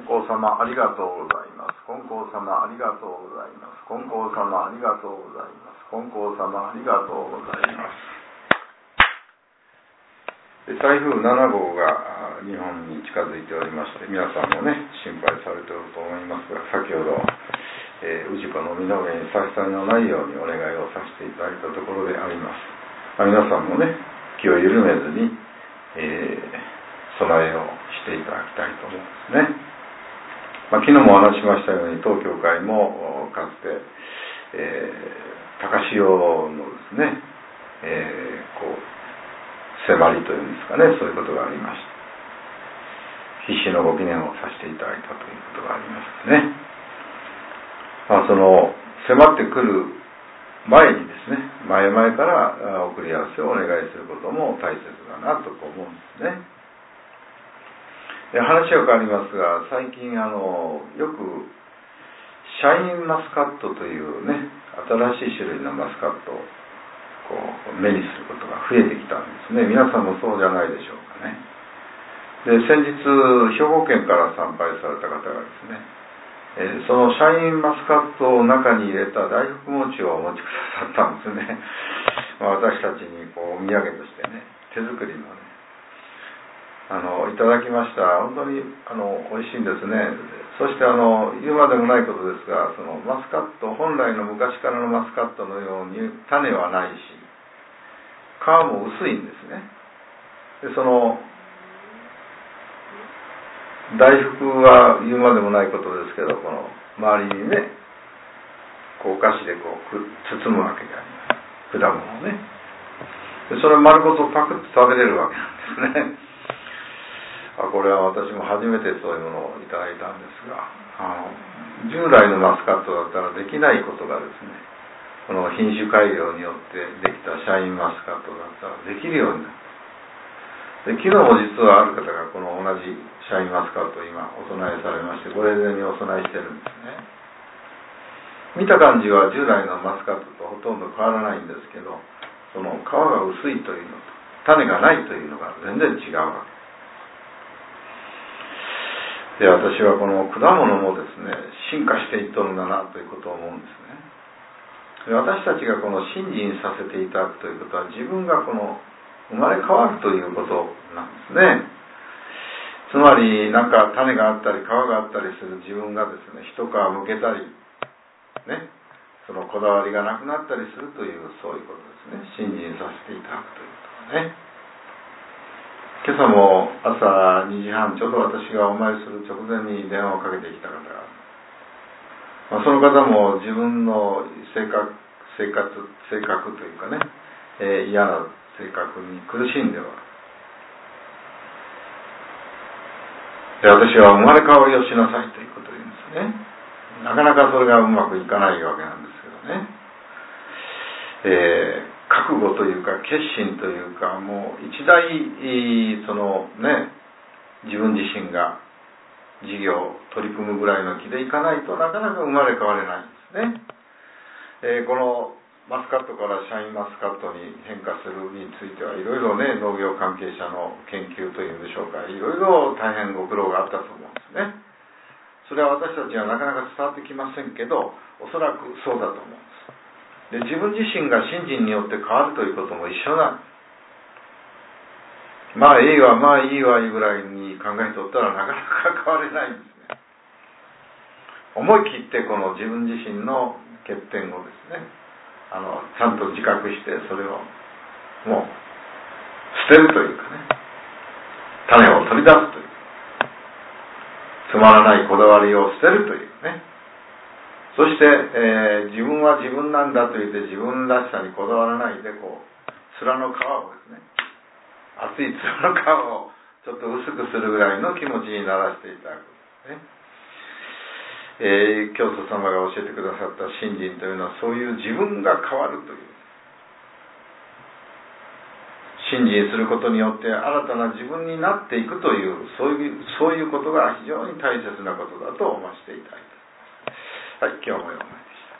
光様ありがとうございます。金光様ありがとうございます。金光様ありがとうございます。金光様ありがとうございます。台風7号が日本に近づいておりまして、皆さんもね心配されていると思いますが、先ほど氏子の身の上に差し支えのないようにお願いをさせていただいたところであります。皆さんもね気を緩めずに、備えをしていただきたいと思うんですね。昨日もお話しましたように、当教会もかつて、高潮のですね、迫りというんですかね、そういうことがありました。必死のご記念をさせていただいたということがありましたね。その迫ってくる前にですね、前々から送り合わせをお願いすることも大切だなと思うんですね。話は変わりますが、最近よくシャインマスカットというね、新しい種類のマスカットを目にすることが増えてきたんですね。皆さんもそうじゃないでしょうかね。で、先日兵庫県から参拝された方がですね、そのシャインマスカットを中に入れた大福餅をお持ちくださったんですね。私たちにお土産としてね、手作りのね、いただきました。本当に美味しいんですね。そして言うまでもないことですが、そのマスカット、本来の昔からのマスカットのように種はないし、皮も薄いんですね。で、その大福は言うまでもないことですけど、この周りにね、お菓子で包むわけであります。果物をね。で、それを丸ごとパクッと食べれるわけなんですね。これは私も初めてそういうものをいただいたんですが、従来のマスカットだったらできないことがですね、この品種改良によってできたシャインマスカットだったらできるようになった。で、昨日も実はある方がこの同じシャインマスカットを今お供えされまして、ご霊前にお供えしてるんですね。見た感じは従来のマスカットとほとんど変わらないんですけど、その皮が薄いというのと種がないというのが全然違うわけで、私はこの果物もですね、進化していっとるんだなということを思うんですね。で、私たちがこの信心させていただくということは、自分がこの生まれ変わるということなんですね。つまりなんか種があったり皮があったりする自分がですね、一皮むけたりね、そのこだわりがなくなったりするという、そういうことですね。信心させていただくということがね。今朝も朝2時半、ちょうど私がお参りする直前に電話をかけてきた方が、その方も自分の性格というかね、嫌な性格に苦しんでは、で、私は生まれ変わりをしなさいということを言うんですね。なかなかそれがうまくいかないわけなんですけどね。覚悟というか決心というか、もう一大そのね、自分自身が事業を取り組むぐらいの気でいかないとなかなか生まれ変われないんですね。このマスカットからシャインマスカットに変化するについてはいろいろね、農業関係者の研究というんでしょうか、いろいろ大変ご苦労があったと思うんですね。それは私たちはなかなか伝わってきませんけど、おそらくそうだと思うんです。で、自分自身が信心によって変わるということも一緒なんです。まあいいわ、まあいいわいうぐらいに考えておったらなかなか変われないんですね。思い切ってこの自分自身の欠点をですね、ちゃんと自覚してそれをもう捨てるというかね、種を取り出すという、つまらないこだわりを捨てるというね、そして、自分は自分なんだと言って自分らしさにこだわらないで、面の皮をですね、厚い面の皮をちょっと薄くするぐらいの気持ちにならせていただくですね。教祖様が教えてくださった信心というのは、そういう自分が変わるという、信心することによって新たな自分になっていくという、そういうことが非常に大切なことだと思わせていただいて、はい、今日も読む。